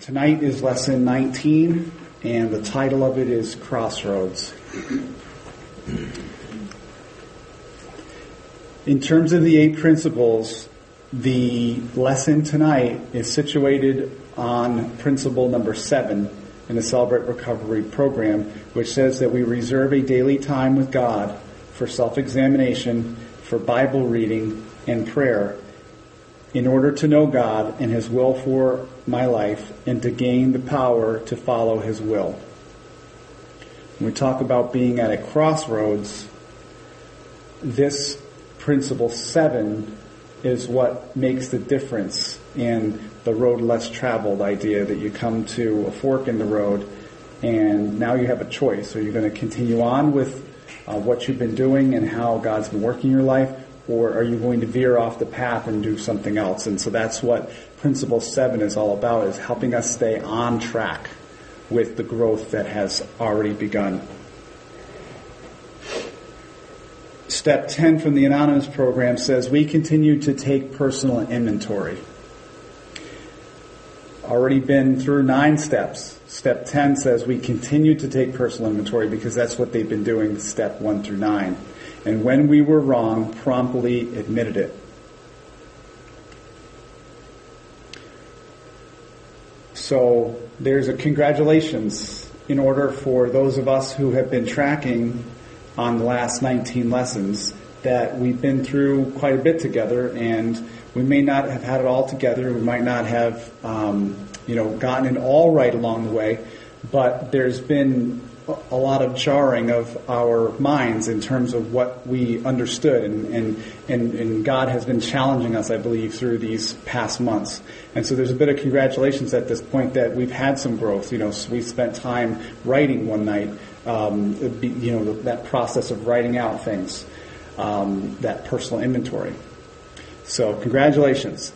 Tonight is lesson 19, and the title of it is Crossroads. In terms of the 8 principles, the lesson tonight is situated on principle number 7 in the Celebrate Recovery program, which says that we reserve a daily time with God for self-examination, for Bible reading, and prayer in order to know God and His will for my life and to gain the power to follow His will. When we talk about being at a crossroads, this principle 7 is what makes the difference in the road less traveled idea, that you come to a fork in the road and now you have a choice. Are you going to continue on with what you've been doing and how God's been working your life, or are you going to veer off the path and do something else? And so that's what Principle 7 is all about, is helping us stay on track with the growth that has already begun. Step 10 from the Anonymous program says, we continue to take personal inventory. Already been through 9 steps. Step 10 says we continue to take personal inventory because that's what they've been doing, step 1 through 9. And when we were wrong, promptly admitted it. So there's a congratulations in order for those of us who have been tracking on the last 19 lessons, that we've been through quite a bit together, and we may not have had it all together. We might not have gotten it all right along the way, but there's been a lot of jarring of our minds in terms of what we understood, and God has been challenging us, I believe, through these past months. And so there's a bit of congratulations at this point that we've had some growth. So we spent time writing one night, that process of writing out things, that personal inventory. So congratulations.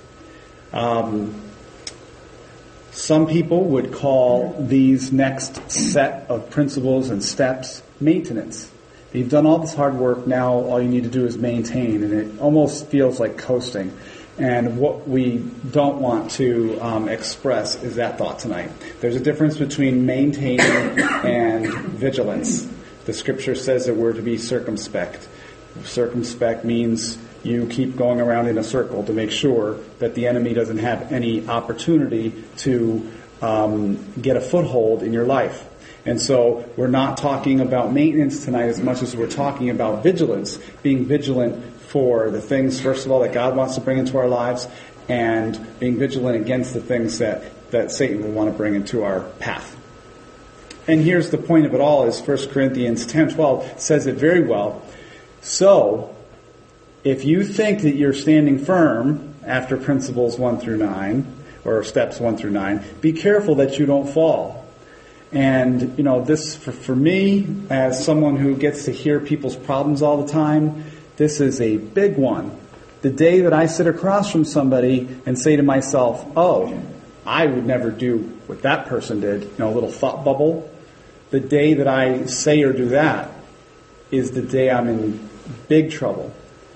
Some people would call these next set of principles and steps maintenance. You've done all this hard work, now all you need to do is maintain, and it almost feels like coasting. And what we don't want to express is that thought tonight. There's a difference between maintaining and vigilance. The scripture says that we're to be circumspect. Circumspect means you keep going around in a circle to make sure that the enemy doesn't have any opportunity to get a foothold in your life. And so we're not talking about maintenance tonight as much as we're talking about vigilance, being vigilant for the things, first of all, that God wants to bring into our lives, and being vigilant against the things that Satan will want to bring into our path. And here's the point of it all, is 1 Corinthians 10:12 says it very well. So, if you think that you're standing firm after principles 1 through 9, or steps 1 through 9, be careful that you don't fall. And, this, for me, as someone who gets to hear people's problems all the time, this is a big one. The day that I sit across from somebody and say to myself, oh, I would never do what that person did, a little thought bubble, the day that I say or do that is the day I'm in big trouble.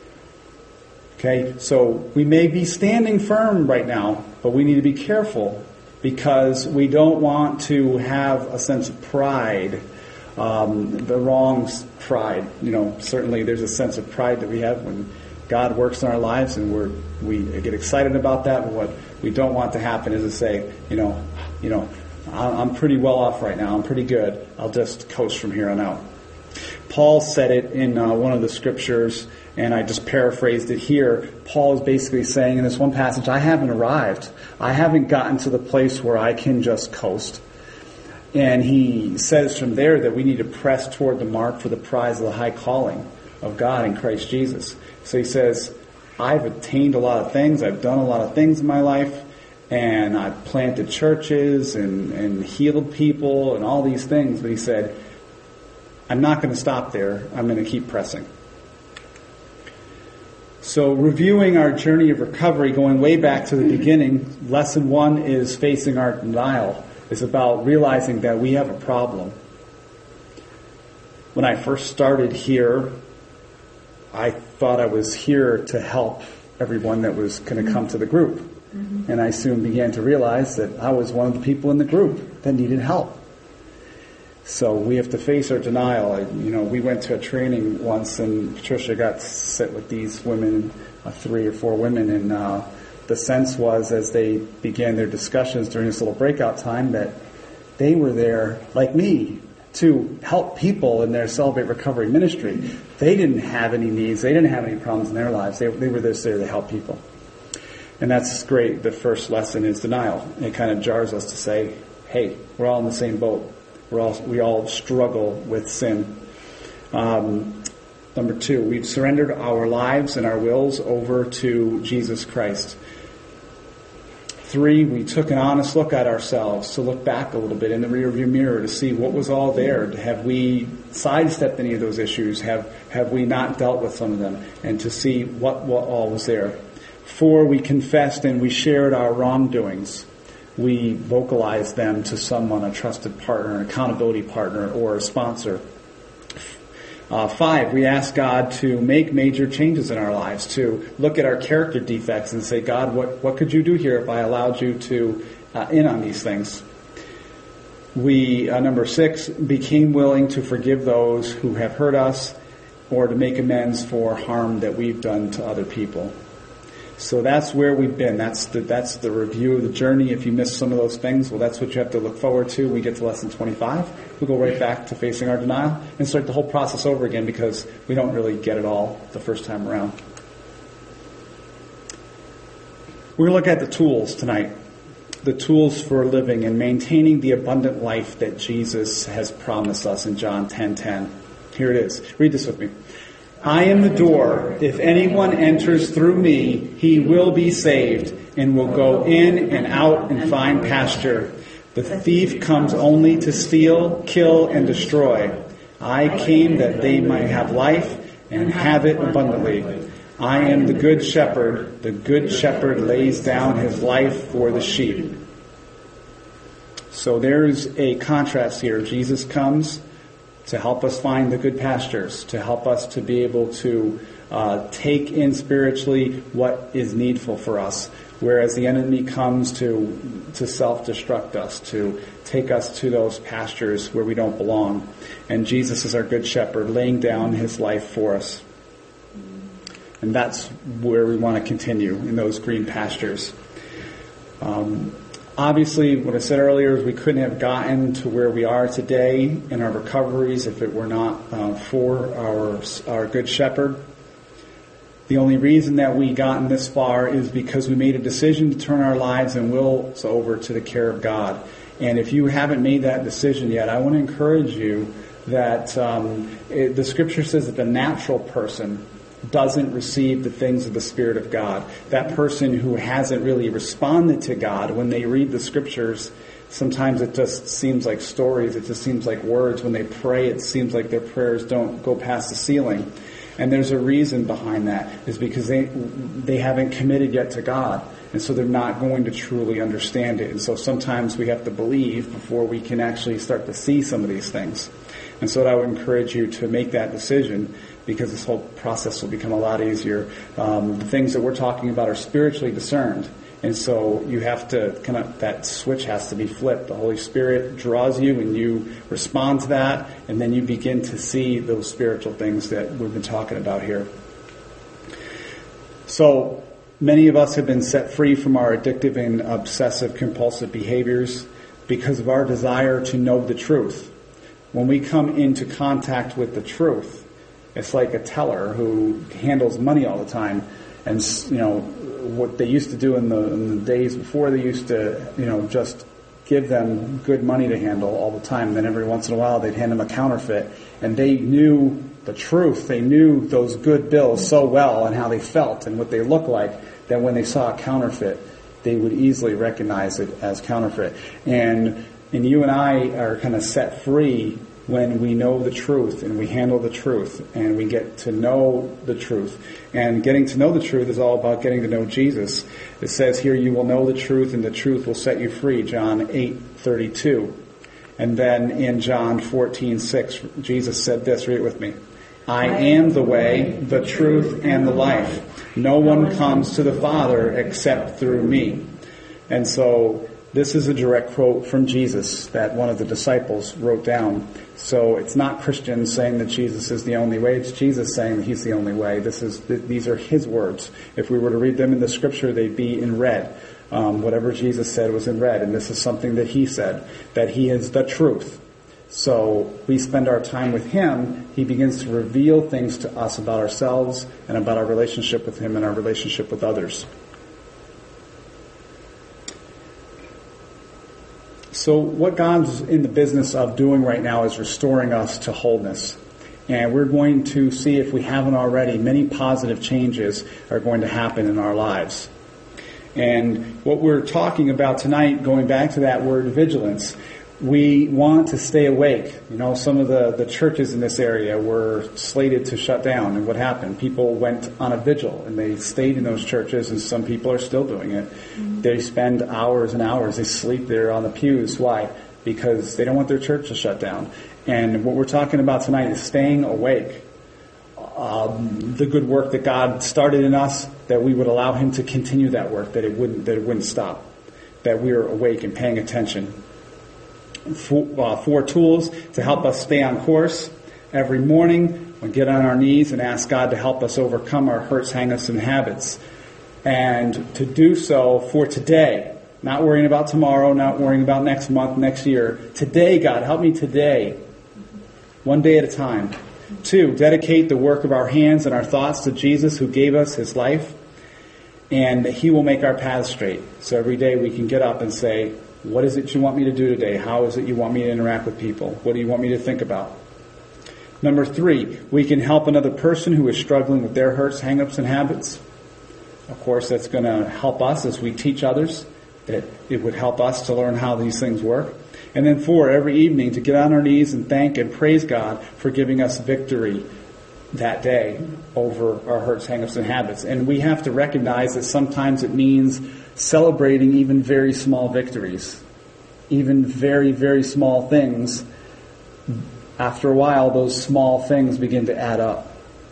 Okay, so we may be standing firm right now, but we need to be careful because we don't want to have a sense of pride, the wrong pride. Certainly there's a sense of pride that we have when God works in our lives, and we get excited about that. But what we don't want to happen is to say, I'm pretty well off right now. I'm pretty good. I'll just coast from here on out. Paul said it in one of the scriptures, and I just paraphrased it here. Paul is basically saying in this one passage, I haven't arrived. I haven't gotten to the place where I can just coast. And he says from there that we need to press toward the mark for the prize of the high calling of God in Christ Jesus. So he says, I've attained a lot of things. I've done a lot of things in my life. And I've planted churches and healed people and all these things. But he said, I'm not going to stop there. I'm going to keep pressing. So reviewing our journey of recovery, going way back to the beginning, lesson 1 is facing our denial. It's about realizing that we have a problem. When I first started here, I thought I was here to help everyone that was going to come to the group. And I soon began to realize that I was one of the people in the group that needed help. So we have to face our denial. We went to a training once, and Patricia got to sit with these women, 3 or 4 women, and the sense was, as they began their discussions during this little breakout time, that they were there, like me, to help people in their Celebrate Recovery ministry. They didn't have any needs. They didn't have any problems in their lives. They were just there to help people. And that's great. The first lesson is denial. It kind of jars us to say, hey, we're all in the same boat. We all struggle with sin. Number 2, we've surrendered our lives and our wills over to Jesus Christ. 3, we took an honest look at ourselves, to look back a little bit in the rearview mirror to see what was all there. Have we sidestepped any of those issues? Have we not dealt with some of them? And to see what all was there. 4, we confessed and we shared our wrongdoings. We vocalized them to someone, a trusted partner, an accountability partner, or a sponsor. 5, we asked God to make major changes in our lives, to look at our character defects and say, God, what could you do here if I allowed you to in on these things? We, number 6, became willing to forgive those who have hurt us or to make amends for harm that we've done to other people. So that's where we've been. That's the review of the journey. If you missed some of those things, well, that's what you have to look forward to. We get to lesson 25. We go right back to facing our denial and start the whole process over again because we don't really get it all the first time around. We're going to look at the tools tonight. The tools for living and maintaining the abundant life that Jesus has promised us in John 10:10. Here it is. Read this with me. I am the door. If anyone enters through me, he will be saved and will go in and out and find pasture. The thief comes only to steal, kill, and destroy. I came that they might have life and have it abundantly. I am the good shepherd. The good shepherd lays down his life for the sheep. So there's a contrast here. Jesus comes to help us find the good pastures, to help us to be able to take in spiritually what is needful for us, whereas the enemy comes to self-destruct us, to take us to those pastures where we don't belong. And Jesus is our good shepherd, laying down his life for us. And that's where we want to continue, in those green pastures. Obviously, what I said earlier is we couldn't have gotten to where we are today in our recoveries if it were not for our good shepherd. The only reason that we gotten this far is because we made a decision to turn our lives and wills over to the care of God. And if you haven't made that decision yet, I want to encourage you that the Scripture says that the natural person doesn't receive the things of the Spirit of God. That person who hasn't really responded to God, when they read the Scriptures, sometimes it just seems like stories, it just seems like words. When they pray, it seems like their prayers don't go past the ceiling. And there's a reason behind that, is because they haven't committed yet to God. And so they're not going to truly understand it. And so sometimes we have to believe before we can actually start to see some of these things. And so I would encourage you to make that decision, because this whole process will become a lot easier. The things that we're talking about are spiritually discerned. And so you have to that switch has to be flipped. The Holy Spirit draws you and you respond to that, and then you begin to see those spiritual things that we've been talking about here. So many of us have been set free from our addictive and obsessive compulsive behaviors because of our desire to know the truth. When we come into contact with the truth, it's like a teller who handles money all the time. And, what they used to do in the days before, they used to, just give them good money to handle all the time. And then every once in a while, they'd hand them a counterfeit. And they knew the truth. They knew those good bills so well and how they felt and what they looked like, that when they saw a counterfeit, they would easily recognize it as counterfeit. And you and I are kind of set free when we know the truth and we handle the truth and we get to know the truth. And getting to know the truth is all about getting to know Jesus. It says here, you will know the truth and the truth will set you free, John 8:32. And then in John 14:6, Jesus said this, read it with me. I am the way, the truth, and the life. No one comes to the Father except through me. And so this is a direct quote from Jesus that one of the disciples wrote down. So it's not Christians saying that Jesus is the only way. It's Jesus saying that he's the only way. These are his words. If we were to read them in the scripture, they'd be in red. Whatever Jesus said was in red. And this is something that he said, that he is the truth. So we spend our time with him. He begins to reveal things to us about ourselves and about our relationship with him and our relationship with others. So what God's in the business of doing right now is restoring us to wholeness. And we're going to see, if we haven't already, many positive changes are going to happen in our lives. And what we're talking about tonight, going back to that word vigilance, we want to stay awake. You know, some of the churches in this area were slated to shut down. And what happened? People went on a vigil and they stayed in those churches, and some people are still doing it. Mm-hmm. They spend hours and hours. They sleep there on the pews. Why? Because they don't want their church to shut down. And what we're talking about tonight is staying awake. The good work that God started in us, that we would allow him to continue that work, that it wouldn't stop, that we are awake and paying attention. Four tools to help us stay on course. Every morning, we get on our knees and ask God to help us overcome our hurts, hang-ups, and habits. And to do so for today, not worrying about tomorrow, not worrying about next month, next year. Today, God, help me today. One day at a time. 2, dedicate the work of our hands and our thoughts to Jesus, who gave us his life. And he will make our paths straight. So every day we can get up and say, what is it you want me to do today? How is it you want me to interact with people? What do you want me to think about? Number 3, we can help another person who is struggling with their hurts, hang-ups, and habits. Of course, that's going to help us as we teach others, that it would help us to learn how these things work. And then 4, every evening to get on our knees and thank and praise God for giving us victory that day over our hurts, hang-ups, and habits. And we have to recognize that sometimes it means celebrating even very small victories, even very, very small things. After a while, those small things begin to add up.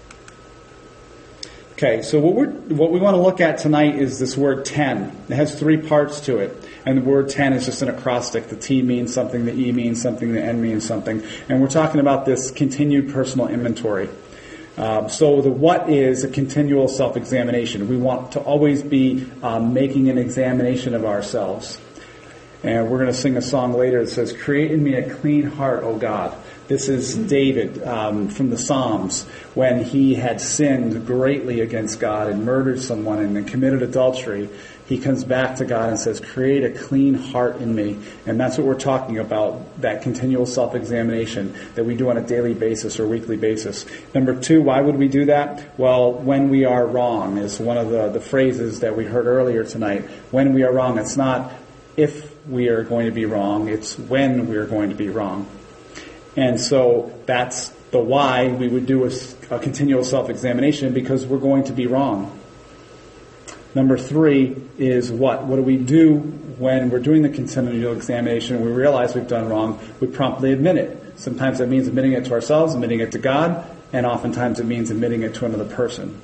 Okay, so what we want to look at tonight is this word 10. It has 3 parts to it. And the word 10 is just an acrostic. The T means something, the E means something, the N means something. And we're talking about this continued personal inventory. So the what is a continual self-examination. We want to always be making an examination of ourselves. And we're going to sing a song later that says, "Create in me a clean heart, O God." This is David from the Psalms, when he had sinned greatly against God and murdered someone and then committed adultery. He comes back to God and says, "Create a clean heart in me." And that's what we're talking about, that continual self-examination that we do on a daily basis or weekly basis. Number 2, why would we do that? Well, when we are wrong is one of the phrases that we heard earlier tonight. When we are wrong, it's not if we are going to be wrong, it's when we are going to be wrong. And so that's the why we would do a continual self-examination, because we're going to be wrong. Number 3 is what? What do we do when we're doing the continual examination and we realize we've done wrong? We promptly admit it. Sometimes that means admitting it to ourselves, admitting it to God, and oftentimes it means admitting it to another person.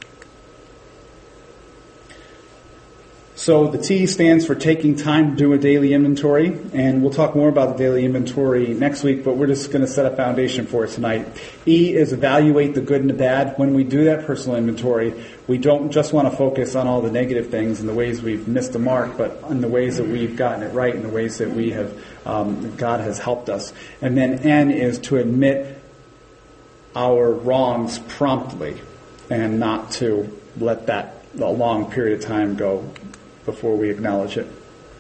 So the T stands for taking time to do a daily inventory, and we'll talk more about the daily inventory next week, but we're just going to set a foundation for it tonight. E is evaluate the good and the bad. When we do that personal inventory, we don't just want to focus on all the negative things and the ways we've missed the mark, but on the ways that we've gotten it right and the ways that we have, God has helped us. And then N is to admit our wrongs promptly and not to let that a long period of time go before we acknowledge it.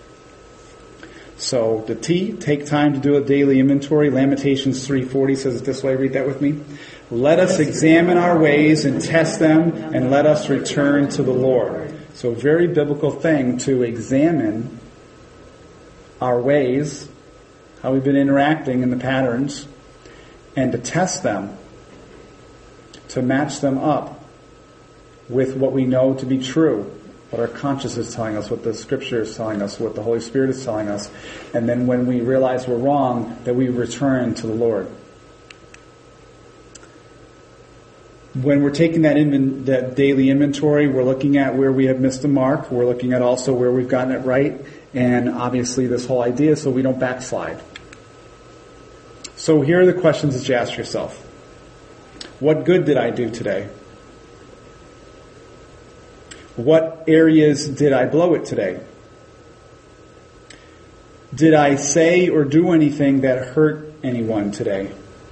So the T, take time to do a daily inventory. Lamentations 3:40 says it this way. Read that with me. Let us examine our ways and test them, and let us return to the Lord. So a very biblical thing to examine our ways, how we've been interacting in the patterns, and to test them, to match them up with what we know to be true, what our conscience is telling us, what the Scripture is telling us, what the Holy Spirit is telling us. And then when we realize we're wrong, that we return to the Lord. When we're taking that daily inventory, we're looking at where we have missed the mark. We're looking at also where we've gotten it right. And obviously this whole idea so we don't backslide. So here are the questions that you ask yourself. What good did I do today? What areas did I blow it today? Did I say or do anything that hurt anyone today?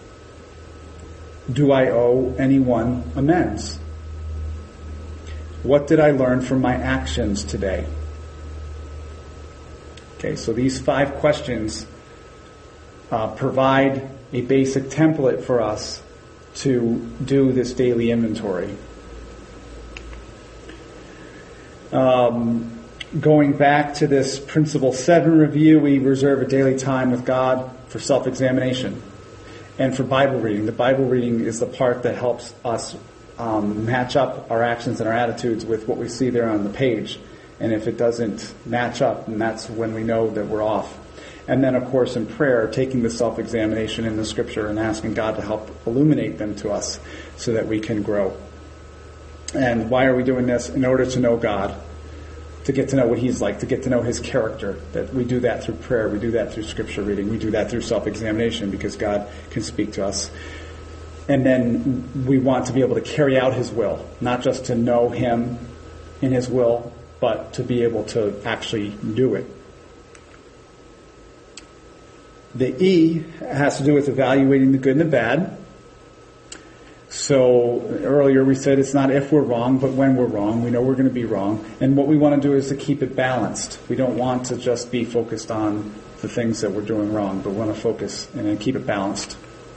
Do I owe anyone amends? What did I learn from my actions today? Okay, so these 5 questions provide a basic template for us to do this daily inventory. Going back to this Principle 7 review, we reserve a daily time with God for self-examination and for Bible reading. The Bible reading is the part that helps us match up our actions and our attitudes with what we see there on the page. And if it doesn't match up, then that's when we know that we're off. And then, of course, in prayer, taking the self-examination in the Scripture and asking God to help illuminate them to us so that we can grow. And why are we doing this? In order to know God, to get to know what He's like, to get to know His character. That we do that through prayer, we do that through Scripture reading, we do that through self-examination because God can speak to us. And then we want to be able to carry out His will, not just to know Him in His will, but to be able to actually do it. The E has to do with evaluating the good and the bad. So earlier we said it's not if we're wrong, but when we're wrong. We know we're going to be wrong. And what we want to do is to keep it balanced. We don't want to just be focused on the things that we're doing wrong, but we want to focus and keep it balanced.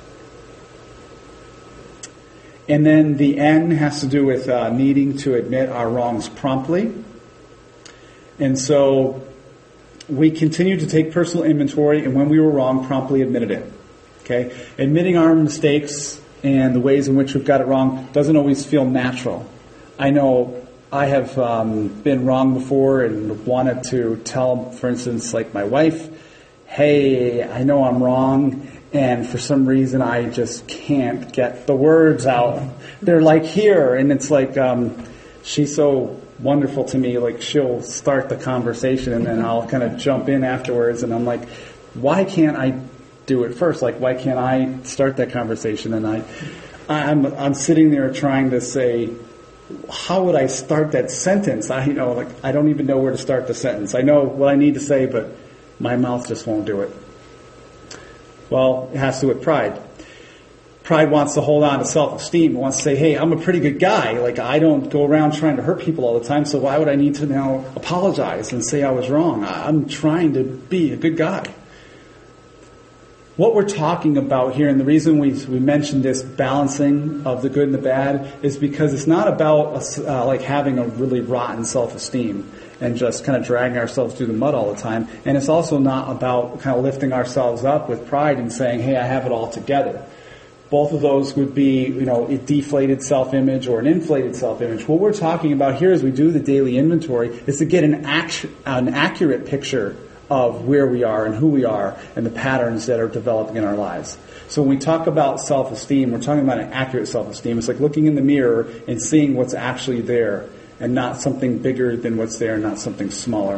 And then the N has to do with needing to admit our wrongs promptly. And so we continue to take personal inventory, and when we were wrong, promptly admitted it. Okay? Admitting our mistakes and the ways in which we've got it wrong doesn't always feel natural. I know I have been wrong before and wanted to tell, for instance, like my wife, hey, I know I'm wrong, and for some reason I just can't get the words out. They're like here, and it's like she's so wonderful to me. Like she'll start the conversation and then I'll kind of jump in afterwards, and I'm like, why can't I do it first? Like, why can't I start that conversation? And I'm sitting there trying to say, how would I start that sentence? I don't even know where to start the sentence. I know what I need to say, but my mouth just won't do it. Well, it has to do with pride. Pride wants to hold on to self-esteem. It wants to say, hey, I'm a pretty good guy. Like, I don't go around trying to hurt people all the time, so why would I need to now apologize and say I was wrong? I'm trying to be a good guy. What we're talking about here, and the reason we mentioned this balancing of the good and the bad, is because it's not about like having a really rotten self-esteem and just kind of dragging ourselves through the mud all the time. And it's also not about kind of lifting ourselves up with pride and saying, hey, I have it all together. Both of those would be, a deflated self-image or an inflated self-image. What we're talking about here as we do the daily inventory is to get an accurate picture of where we are and who we are and the patterns that are developing in our lives. So when we talk about self-esteem, we're talking about an accurate self-esteem. It's like looking in the mirror and seeing what's actually there and not something bigger than what's there, not something smaller.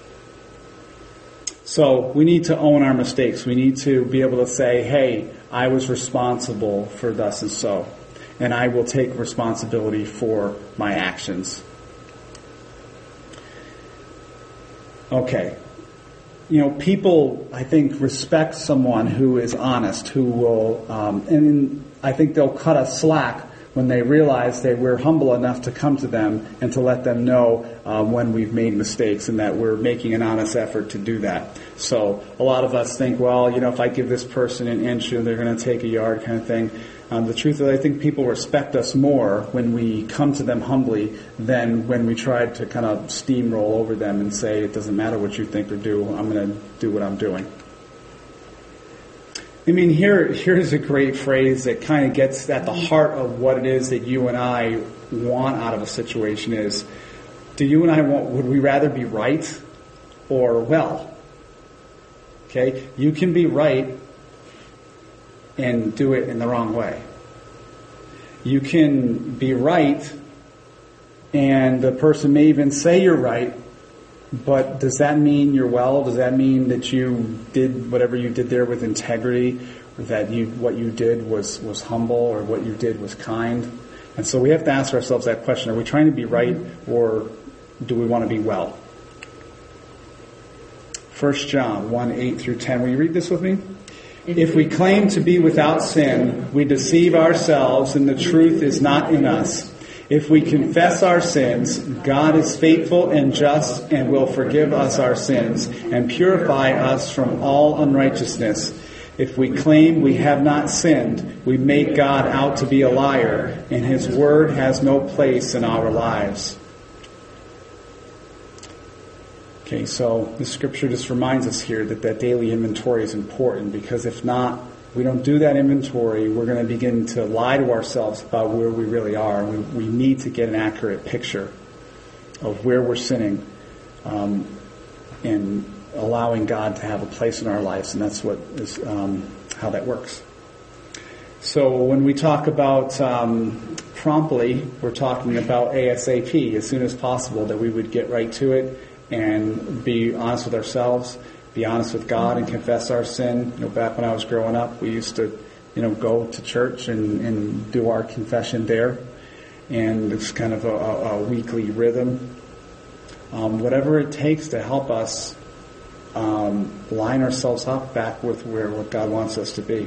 So we need to own our mistakes. We need to be able to say, hey, I was responsible for thus and so, and I will take responsibility for my actions. Okay. People, I think, respect someone who is honest, who will, and I think they'll cut us slack when they realize that we're humble enough to come to them and to let them know when we've made mistakes and that we're making an honest effort to do that. So a lot of us think, well, if I give this person an inch, they're going to take a yard kind of thing. The truth is, I think people respect us more when we come to them humbly than when we try to kind of steamroll over them and say, it doesn't matter what you think or do, I'm going to do what I'm doing. Here's a great phrase that kind of gets at the heart of what it is that you and I want out of a situation is, do you and I would we rather be right or well? Okay? You can be right and do it in the wrong way. You can be right, and the person may even say you're right, but does that mean you're well? Does that mean that you did whatever you did there with integrity, or that what you did was humble, or what you did was kind? And so we have to ask ourselves that question. Are we trying to be right, or do we want to be well? 1 John 1:8 through 10. Will you read this with me? If we claim to be without sin, we deceive ourselves and the truth is not in us. If we confess our sins, God is faithful and just and will forgive us our sins and purify us from all unrighteousness. If we claim we have not sinned, we make God out to be a liar, and His word has no place in our lives. Okay, so the scripture just reminds us here that daily inventory is important, because if not, we don't do that inventory, we're going to begin to lie to ourselves about where we really are. We need to get an accurate picture of where we're sinning, and allowing God to have a place in our lives, and that's what is how that works. So when we talk about promptly, we're talking about ASAP, as soon as possible, that we would get right to it and be honest with ourselves, be honest with God, and confess our sin. Back when I was growing up, we used to, go to church and do our confession there, and it's kind of a weekly rhythm. Whatever it takes to help us line ourselves up back with what God wants us to be.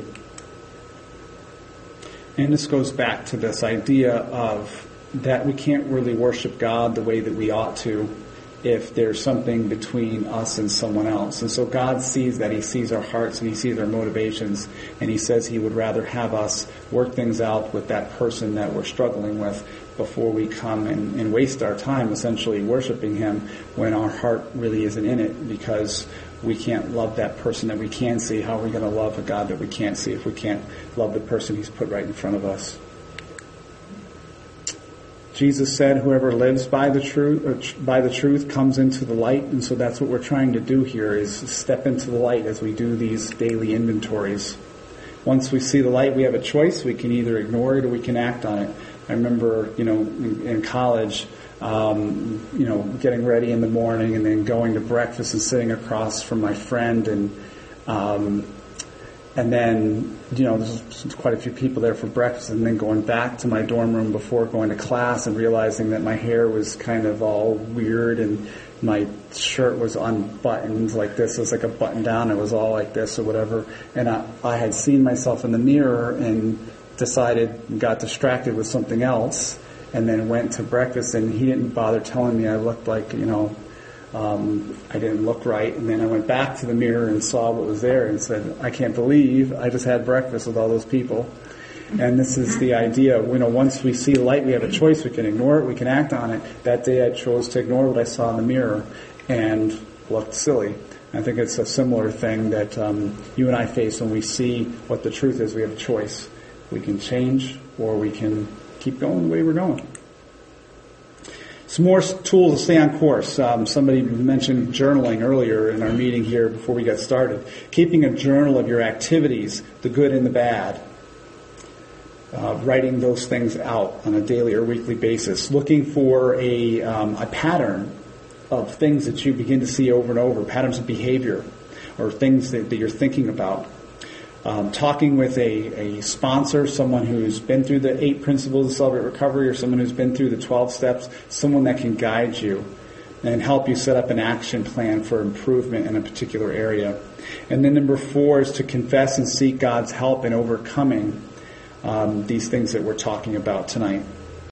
And this goes back to this idea of that we can't really worship God the way that we ought to if there's something between us and someone else. And so God sees that. He sees our hearts and He sees our motivations, and He says He would rather have us work things out with that person that we're struggling with before we come and waste our time essentially worshiping Him when our heart really isn't in it, because we can't love that person that we can see. How are we going to love a God that we can't see if we can't love the person He's put right in front of us? Jesus said, "Whoever lives by the truth comes into the light," and so that's what we're trying to do here, is step into the light as we do these daily inventories. Once we see the light, we have a choice. We can either ignore it or we can act on it. I remember, in college, getting ready in the morning and then going to breakfast and sitting across from my friend, and then, there's quite a few people there for breakfast, and then going back to my dorm room before going to class and realizing that my hair was kind of all weird and my shirt was unbuttoned like this. It was like a button down. It was all like this or whatever. And I had seen myself in the mirror and got distracted with something else, and then went to breakfast, and he didn't bother telling me I looked like, I didn't look right. And then I went back to the mirror and saw what was there and said, I can't believe I just had breakfast with all those people. And this is the idea. Once we see light, we have a choice. We can ignore it. We can act on it. That day I chose to ignore what I saw in the mirror and looked silly. I think it's a similar thing that you and I face when we see what the truth is. We have a choice. We can change, or we can keep going the way we're going. Some more tools to stay on course. Somebody mentioned journaling earlier in our meeting here before we got started. Keeping a journal of your activities, the good and the bad. Writing those things out on a daily or weekly basis. Looking for a pattern of things that you begin to see over and over, patterns of behavior or things that you're thinking about. Talking with a sponsor, someone who's been through the 8 principles of Celebrate Recovery, or someone who's been through the 12 steps, someone that can guide you and help you set up an action plan for improvement in a particular area. And then number 4 is to confess and seek God's help in overcoming these things that we're talking about tonight.